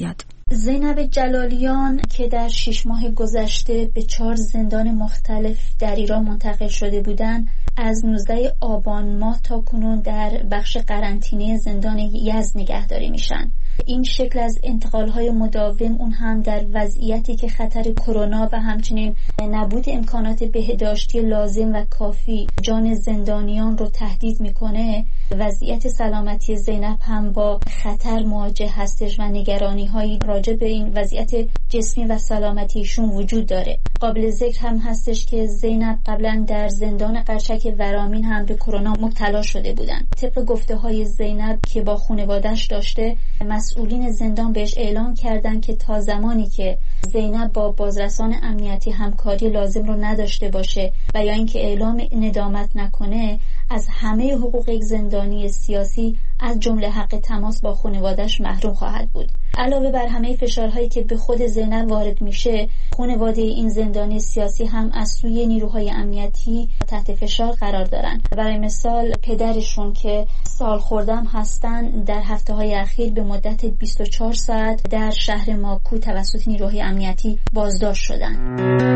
زینب جلالیان که در شش ماه گذشته به چهار زندان مختلف در ایران منتقل شده بودند، از نوزده آبان ماه تا کنون در بخش قرنطینه زندان یزد نگهداری میشن. این شکل از انتقال‌های مداوم، اون هم در وضعیتی که خطر کرونا و همچنین نبود امکانات بهداشتی لازم و کافی جان زندانیان رو تهدید میکنه، وضعیت سلامتی زینب هم با خطر مواجه هستش و نگرانی‌هایی راجع به این وضعیت جسمی و سلامتیشون وجود داره. قابل ذکر هم هستش که زینب قبلا در زندان قرچک ورامین هم به کرونا مبتلا شده بودن. طبق گفته‌های زینب که با خانواده‌اش داشته، مسئولین زندان بهش اعلام کردن که تا زمانی که زینب با بازرسان امنیتی همکاری لازم رو نداشته باشه و یا اینکه اعلام ندامت نکنه، از همه حقوق یک زندانی سیاسی از جمله حق تماس با خانواده‌اش محروم خواهد بود. علاوه بر همه فشارهایی که به خود زینب وارد میشه، خانواده این زندانی سیاسی هم از سوی نیروهای امنیتی تحت فشار قرار دارن. برای مثال پدرشون که سال خوردم هستن، در هفته‌های اخیر به مدت بیست و چهار ساعت در شهر ماکو توسط نیروهای امنیتی بازداشت شدن.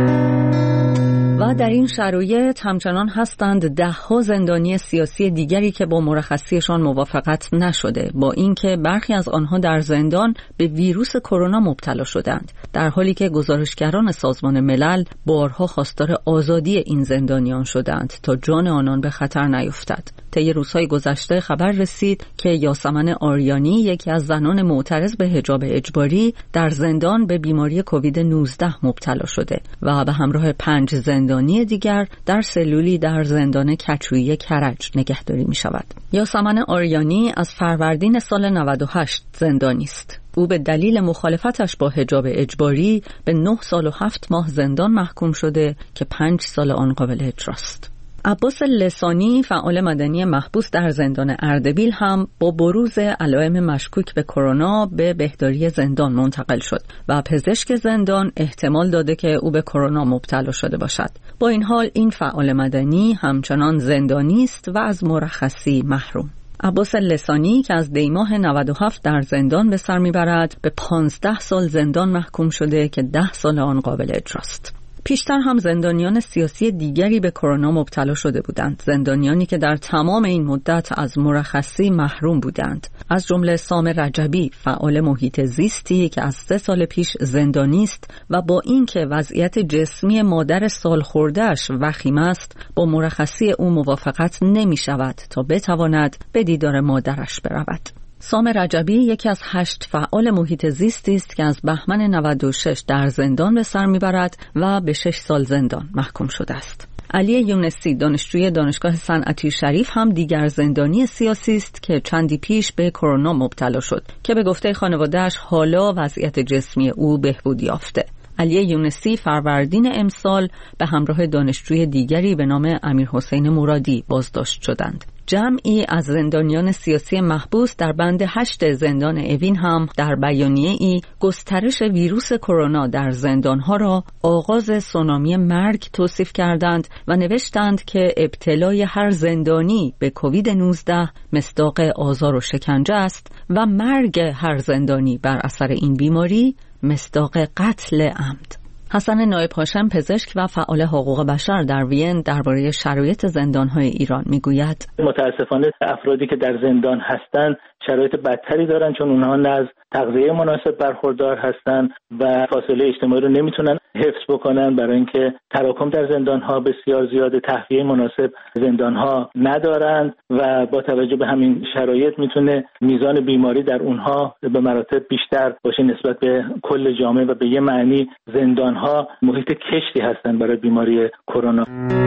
و در این شرایط همچنان هستند ده ها زندانی سیاسی دیگری که با مرخصیشان موافقت نشده، با اینکه برخی از آنها در زندان به ویروس کرونا مبتلا شدند، در حالی که گزارشگران سازمان ملل بارها خواستار آزادی این زندانیان شدند تا جان آنان به خطر نیفتد. طی روزهای گذشته خبر رسید که یاسمن آریانی، یکی از زنان معترض به حجاب اجباری، در زندان به بیماری کووید نوزده مبتلا شده و به همراه پنج زندانی دیگر در سلولی در زندان کچویی کرج نگهداری می شود. یاسمن آریانی از فروردین سال نود و هشت زندانی است. او به دلیل مخالفتش با حجاب اجباری به نه سال و هفت ماه زندان محکوم شده که پنج سال آن قابل اجراست. عباس لسانی، فعال مدنی محبوس در زندان اردبیل، هم با بروز علائم مشکوک به کرونا به بهداری زندان منتقل شد و پزشک زندان احتمال داده که او به کرونا مبتلا شده باشد. با این حال این فعال مدنی همچنان زندانی است و از مرخصی محروم. عباس لسانی که از دیماه نود و هفت در زندان به سر میبرد، به پانزده سال زندان محکوم شده که ده سال آن قابل اجراست. پیشتر هم زندانیان سیاسی دیگری به کرونا مبتلا شده بودند، زندانیانی که در تمام این مدت از مرخصی محروم بودند، از جمله سام رجبی، فعال محیط زیستی که از سه سال پیش زندانی است و با اینکه وضعیت جسمی مادر سالخورده‌اش وخیم است، با مرخصی او موافقت نمی شود تا بتواند به دیدار مادرش برود. سام رجبی یکی از هشت فعال محیط زیستی است که از بهمن نود و شش در زندان به سر میبرد و به شش سال زندان محکوم شده است. علی یونسی، دانشجوی دانشگاه صنعتی شریف، هم دیگر زندانی سیاسی است که چندی پیش به کرونا مبتلا شد که به گفته خانواده‌اش حالا وضعیت جسمی او بهبود یافته. علی یونسی فروردین امسال به همراه دانشجوی دیگری به نام امیرحسین مرادی بازداشت شدند. جمعی از زندانیان سیاسی محبوس در بند هشت زندان اوین هم در بیانیه‌ای گسترش ویروس کرونا در زندانها را آغاز سونامی مرگ توصیف کردند و نوشتند که ابتلای هر زندانی به کووید نوزده مصداق آزار و شکنجه است و مرگ هر زندانی بر اثر این بیماری مصداق قتل عمد. حسن نایب هاشم، پزشک و فعال حقوق بشر در وین، درباره شرایط زندان‌های ایران میگوید: متاسفانه افرادی که در زندان هستند شرایط بدتری دارن، چون اونها نه از تغذیه مناسب برخوردار هستن و فاصله اجتماعی رو نمیتونن حفظ بکنن، برای اینکه تراکم در زندان‌ها بسیار زیاده، تهویه مناسب زندان‌ها ندارند و با توجه به همین شرایط میتونه میزان بیماری در اونها به مراتب بیشتر باشه نسبت به کل جامعه و به یه معنی زندان‌ها محیط کشتی هستن برای بیماری کرونا.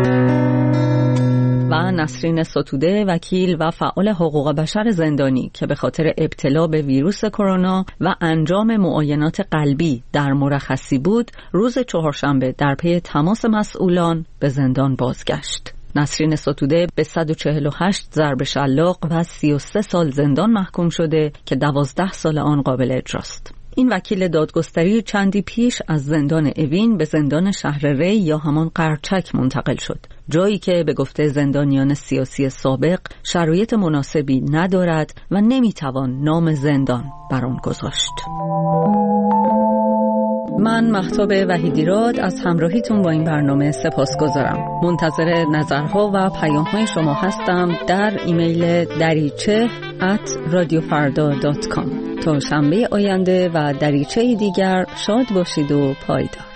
و نسرین ستوده، وکیل و فعال حقوق بشر زندانی که به خاطر ابتلا به ویروس کرونا و انجام معاینات قلبی در مرخصی بود، روز چهارشنبه در پی تماس مسئولان به زندان بازگشت. نسرین ستوده به صد و چهل و هشت ضرب شلاق و سی و سه سال زندان محکوم شده که دوازده سال آن قابل اجراست. این وکیل دادگستری چندی پیش از زندان اوین به زندان شهر ری یا همان قرچک منتقل شد، جایی که به گفته زندانیان سیاسی سابق شرایط مناسبی ندارد و نمیتوان نام زندان بر آن گذاشت. من مهتاب وحیدیراد از همراهیتون با این برنامه سپاسگزارم. منتظر نظرها و پیام‌های شما هستم در ایمیل دریچه ات رادیو فردا دات کام. تا شنبه آینده و دریچه دیگر شاد باشید و پایدار.